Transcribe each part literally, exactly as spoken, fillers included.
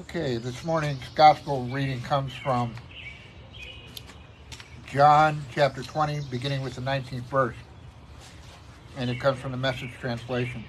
Okay, this morning's gospel reading comes from John chapter twenty, beginning with the nineteenth verse. And it comes from the Message translation.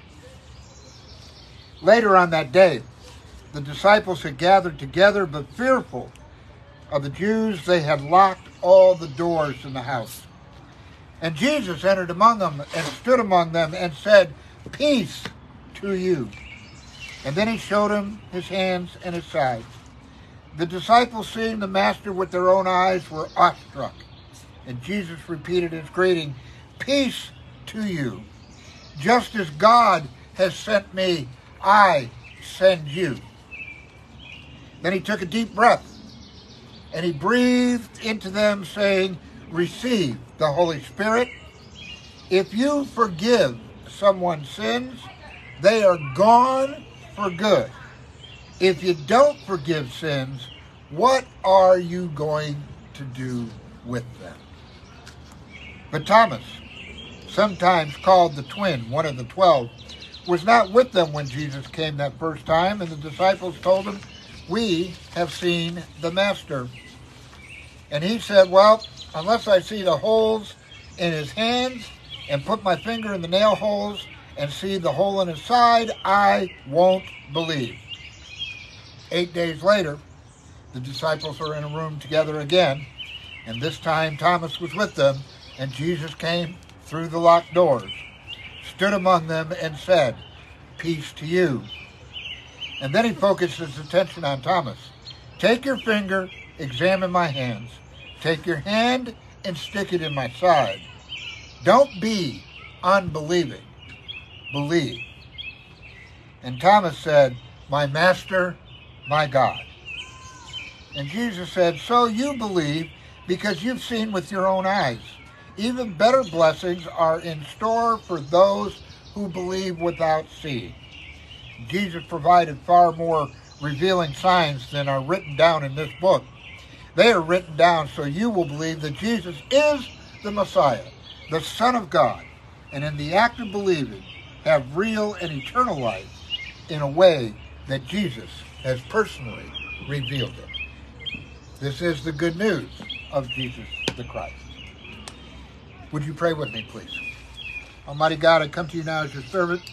Later on that day, the disciples had gathered together, but fearful of the Jews, they had locked all the doors in the house. And Jesus entered among them and stood among them and said, "Peace to you." And then he showed them his hands and his side. The disciples, seeing the master with their own eyes, were awestruck. And Jesus repeated his greeting, "Peace to you. Just as God has sent me, I send you." Then he took a deep breath, and he breathed into them, saying, "Receive the Holy Spirit. If you forgive someone's sins, they are gone for good. If you don't forgive sins, what are you going to do with them?" But Thomas, sometimes called the twin, one of the twelve, was not with them when Jesus came that first time, and the disciples told him, "We have seen the Master." And he said, "Well, unless I see the holes in his hands and put my finger in the nail holes and see the hole in his side, I won't believe." Eight days later, the disciples were in a room together again, and this time Thomas was with them, and Jesus came through the locked doors, stood among them, and said, "Peace to you." And then he focused his attention on Thomas. "Take your finger, examine my hands. Take your hand and stick it in my side. Don't be unbelieving. Believe." And Thomas said, "My Master, my God." And Jesus said, "So you believe because you've seen with your own eyes. Even better blessings are in store for those who believe without seeing." Jesus provided far more revealing signs than are written down in this book. They are written down so you will believe that Jesus is the Messiah, the Son of God, and in the act of believing, have real and eternal life in a way that Jesus has personally revealed it. This is the good news of Jesus the Christ. Would you pray with me, please? Almighty God, I come to you now as your servant,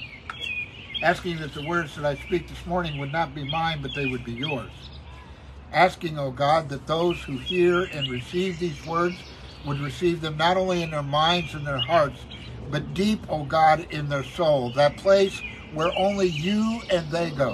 asking that the words that I speak this morning would not be mine, but they would be yours. Asking, O God, that those who hear and receive these words would receive them not only in their minds and their hearts, but deep, O God, in their soul, that place where only you and they go.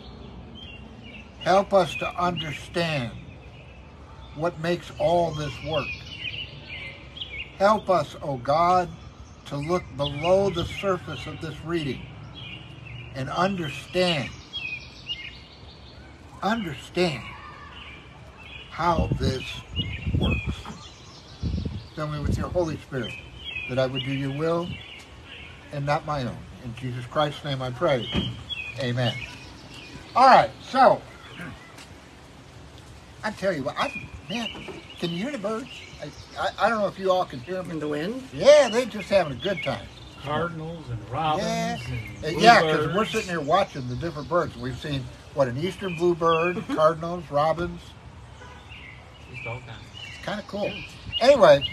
Help us to understand what makes all this work. Help us, O God, to look below the surface of this reading and understand, understand how this works. Fill me with your Holy Spirit, that I would do your will and not my own. In Jesus Christ's name I pray. Amen. All right, so I tell you what, I, man, can you hear the birds? I, I, I don't know if you all can hear them. In the wind? Yeah, they're just having a good time. Cardinals and robins Yeah, and yeah, because bluebirds. we're sitting here watching the different birds. We've seen, what, an eastern bluebird, cardinals, robins. Just all kinds. It's kind of cool. Anyway,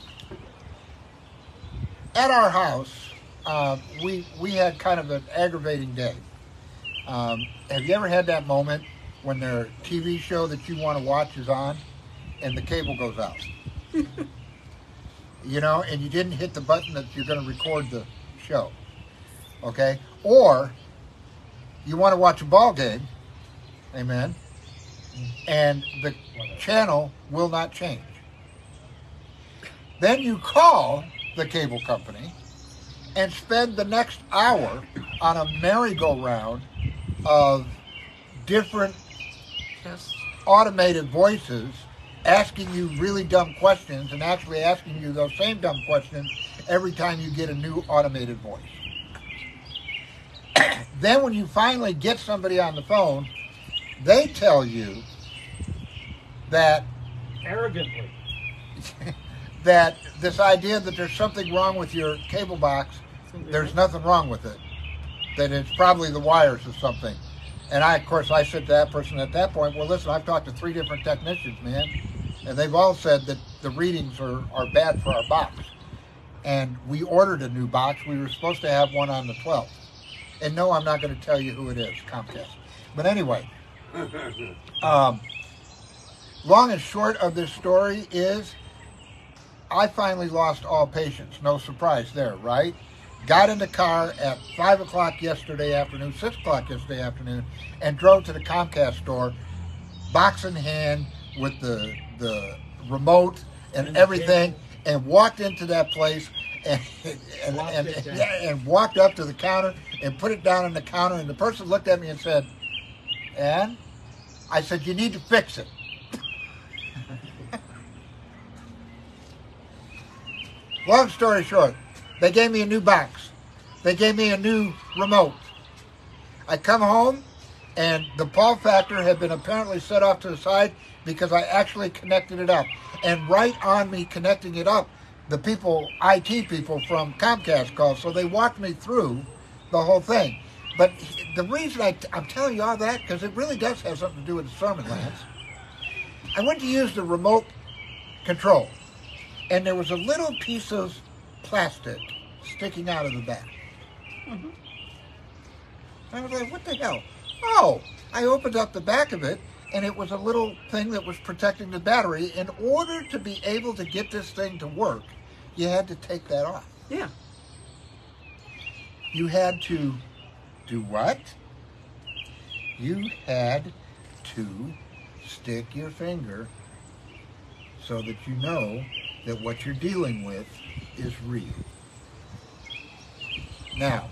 at our house, uh, we we had kind of an aggravating day. Um, have you ever had that moment when their T V show that you want to watch is on and the cable goes out? You know, and you didn't hit the button that you're going to record the show. Okay? Or you want to watch a ball game, amen, and the channel will not change. Then you call the cable company and spend the next hour on a merry-go-round of different Yes. automated voices asking you really dumb questions and actually asking you those same dumb questions every time you get a new automated voice. Then when you finally get somebody on the phone, they tell you that Arrogantly. that this idea that there's something wrong with your cable box, there's nothing wrong with it. That it's probably the wires or something. And I, of course, I said to that person at that point, well, listen, I've talked to three different technicians, man, and they've all said that the readings are, are bad for our box. And we ordered a new box. We were supposed to have one on the twelfth. And no, I'm not going to tell you who it is, Comcast. But anyway, um, long and short of this story is I finally lost all patience. No surprise there, right? Got in the car at five o'clock yesterday afternoon, six o'clock yesterday afternoon, and drove to the Comcast store, box in hand with the, the remote and, and everything, and walked into that place and and, and, and, and walked up to the counter and put it down on the counter, and the person looked at me and said, and? I said, you need to fix it. Long story short, they gave me a new box. They gave me a new remote. I come home, and the Paul factor had been apparently set off to the side because I actually connected it up. And right on me connecting it up, the people, I T people from Comcast called, so they walked me through the whole thing. But the reason I, I'm telling you all that, because it really does have something to do with the sermon, Lance. I went to use the remote control, and there was a little piece of plastic sticking out of the back. Mm-hmm. I was like, what the hell? Oh, I opened up the back of it, and it was a little thing that was protecting the battery. In order to be able to get this thing to work, you had to take that off. Yeah. You had to do what? You had to stick your finger so that you know that what you're dealing with is real. Now,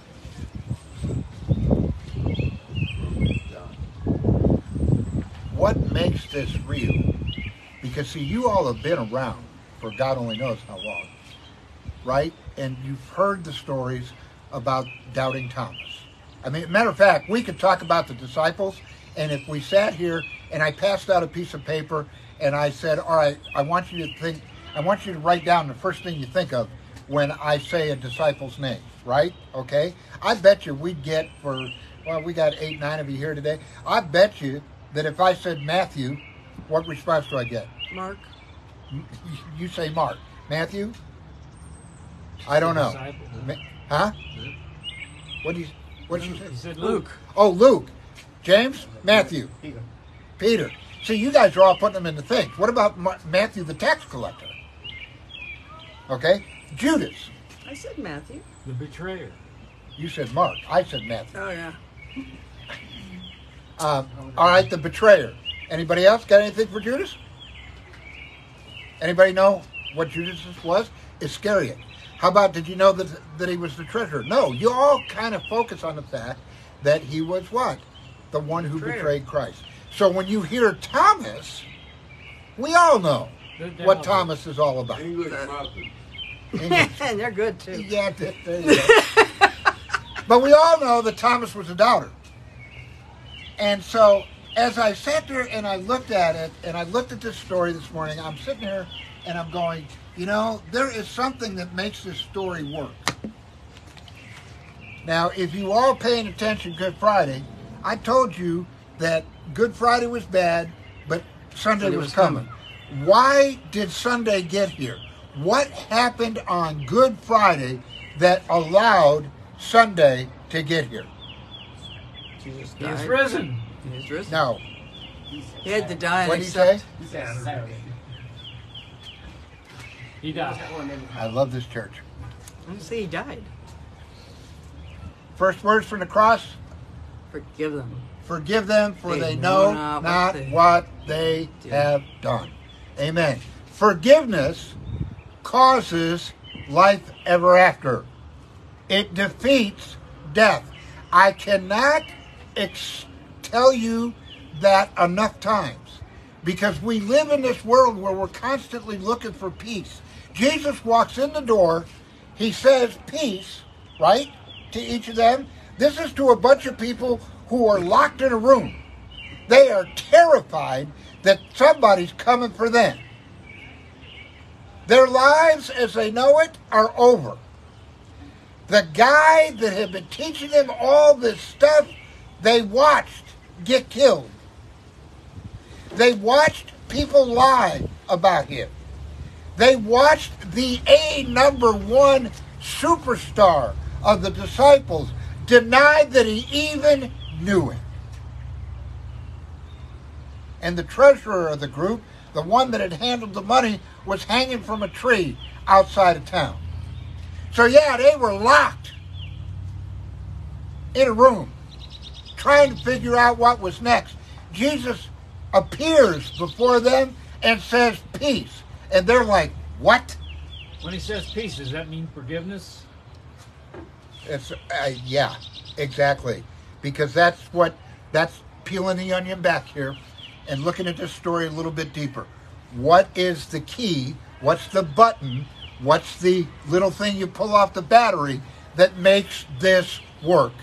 what makes this real? Because see, you all have been around for God only knows how long, right? And you've heard the stories about doubting Thomas. I mean, matter of fact, we could talk about the disciples, and if we sat here and I passed out a piece of paper and I said, all right, I want you to think, I want you to write down the first thing you think of when I say a disciple's name, right? Okay? I bet you we'd get for, well, we got eight, nine of you here today. I bet you that if I said Matthew, what response do I get? Mark. You say Mark. Matthew? I don't know. Ma- huh? What do you, what did you say? He said Luke. Luke. Oh, Luke. James? Matthew. Peter. Peter. See, you guys are all putting them into things. What about Ma- Matthew the tax collector? Okay? Judas. I said Matthew. The betrayer. You said Mark. I said Matthew. Oh, yeah. Um, all right, the betrayer. Anybody else got anything for Judas? Anybody know what Judas was? Iscariot. How about, did you know that, that he was the treasurer? No, you all kind of focus on the fact that he was what? The one who Betrayer. betrayed Christ. So when you hear Thomas, we all know The what devil. Thomas is all about. English muffin. English. And they're good, too. Yeah, there there you go. But we all know that Thomas was a doubter. And so as I sat there and I looked at it, and I looked at this story this morning, I'm sitting here and I'm going, you know, there is something that makes this story work. Now, if you all paying attention Good Friday, I told you that Good Friday was bad, but Sunday, Sunday was, was coming. coming. Why did Sunday get here? What happened on Good Friday that allowed Sunday to get here? Jesus He is died. risen. He is risen. No. He had to die and What did he say? accept. He died. I love this church. I say he died. First words from the cross, Forgive them. forgive them for They they know know not not what they what they did. have done. Amen. Forgiveness causes life ever after. It defeats death. I cannot ex- tell you that enough times, because we live in this world where we're constantly looking for peace. Jesus walks in the door, he says peace, right, to each of them. This is to a bunch of people who are locked in a room. They are terrified that somebody's coming for them. Their lives as they know it are over. The guy that had been teaching them all this stuff, they watched get killed. They watched people lie about him. They watched the A number one superstar of the disciples deny that he even knew him. And the treasurer of the group, the one that had handled the money, was hanging from a tree outside of town. So yeah, they were locked in a room, trying to figure out what was next. Jesus appears before them and says, peace. And they're like, what? When he says peace, does that mean forgiveness? It's, uh, yeah, exactly. Because that's what, that's peeling the onion back here and looking at this story a little bit deeper. What is the key? What's the button? What's the little thing you pull off the battery that makes this work?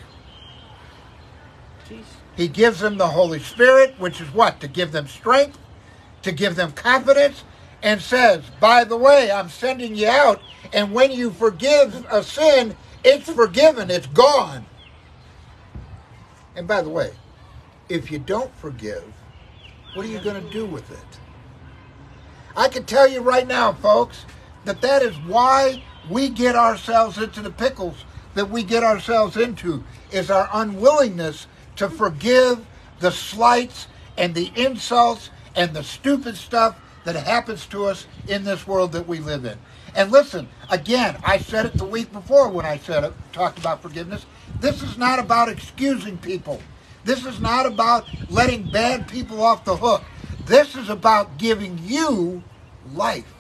Jeez. He gives them the Holy Spirit, which is what? To give them strength, to give them confidence, and says, by the way, I'm sending you out, and when you forgive a sin, it's forgiven, it's gone. And by the way, if you don't forgive, what are you going to do with it? I can tell you right now, folks, that that is why we get ourselves into the pickles that we get ourselves into, is our unwillingness to forgive the slights and the insults and the stupid stuff that happens to us in this world that we live in. And listen, again, I said it the week before when I said it, talked about forgiveness. This is not about excusing people. This is not about letting bad people off the hook. This is about giving you life.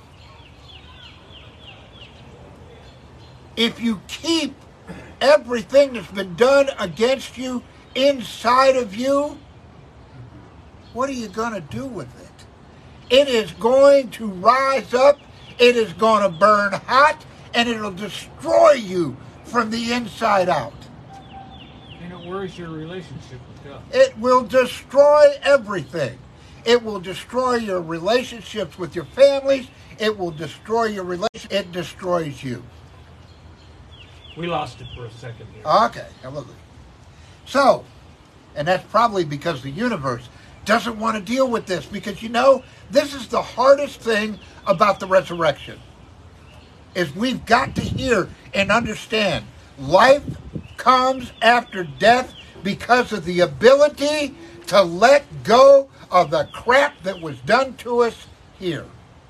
If you keep everything that's been done against you inside of you, what are you going to do with it? It is going to rise up, it is going to burn hot, and it'll destroy you from the inside out. And it worries your relationship with God. It will destroy everything. It will destroy your relationships with your families. It will destroy your relationship. It destroys you. We lost it for a second here. Okay, absolutely. So, and that's probably because the universe doesn't want to deal with this, because you know, this is the hardest thing about the resurrection, is we've got to hear and understand life comes after death because of the ability to let go of the crap that was done to us here.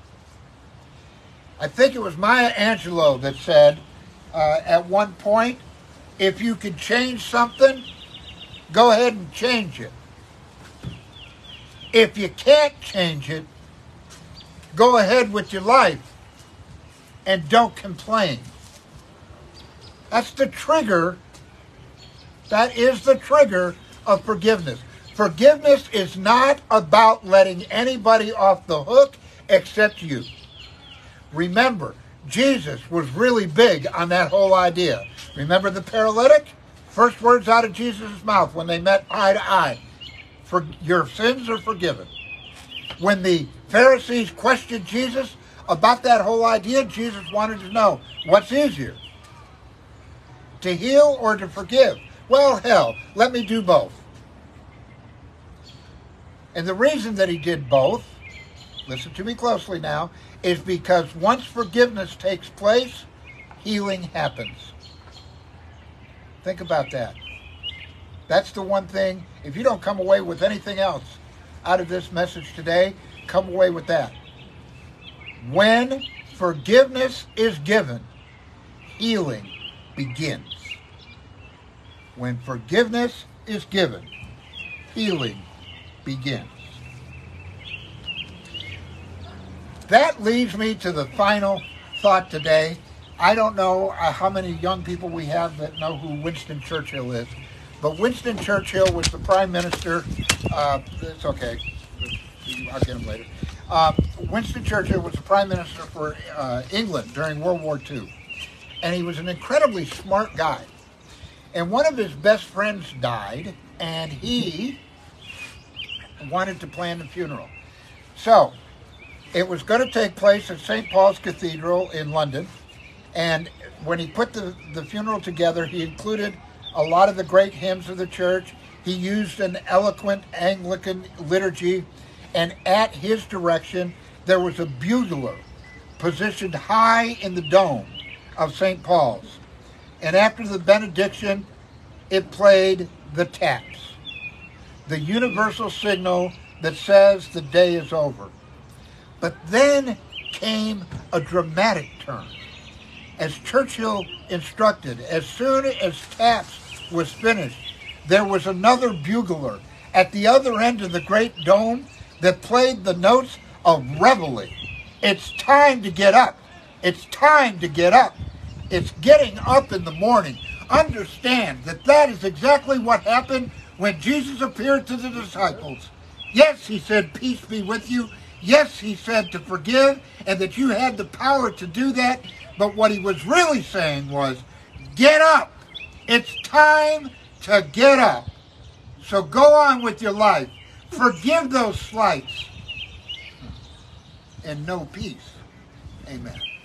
I think it was Maya Angelou that said uh, at one point, if you could change something, go ahead and change it. If you can't change it, go ahead with your life and don't complain. That's the trigger. That is the trigger of forgiveness. Forgiveness is not about letting anybody off the hook except you. Remember, Jesus was really big on that whole idea. Remember the paralytic? First words out of Jesus' mouth when they met eye to eye. For your sins are forgiven. When the Pharisees questioned Jesus about that whole idea, Jesus wanted to know, what's easier? To heal or to forgive? Well, hell, let me do both. And the reason that he did both, listen to me closely now, is because once forgiveness takes place, healing happens. Think about that. That's the one thing. If you don't come away with anything else out of this message today, come away with that. When forgiveness is given, healing begins. When forgiveness is given, healing begins. That leads me to the final thought today. I don't know uh, how many young people we have that know who Winston Churchill is, but Winston Churchill was the prime minister. Uh, it's okay. I'll get him later. Uh, Winston Churchill was the prime minister for uh, England during World War Two. And he was an incredibly smart guy. And one of his best friends died, and he wanted to plan the funeral. So, it was going to take place at Saint Paul's Cathedral in London. And when he put the, the funeral together, he included a lot of the great hymns of the church. He used an eloquent Anglican liturgy, and at his direction there was a bugler positioned high in the dome of Saint Paul's. And after the benediction, it played the taps, the universal signal that says the day is over. But then came a dramatic turn. As Churchill instructed, as soon as taps was finished, there was another bugler at the other end of the great dome that played the notes of reveille. It's time to get up. It's time to get up. It's getting up in the morning. Understand that that is exactly what happened when Jesus appeared to the disciples. Yes, he said, peace be with you. Yes, he said to forgive, and that you had the power to do that. But what he was really saying was, get up. It's time to get up. So go on with your life. Forgive those slights. And know peace. Amen.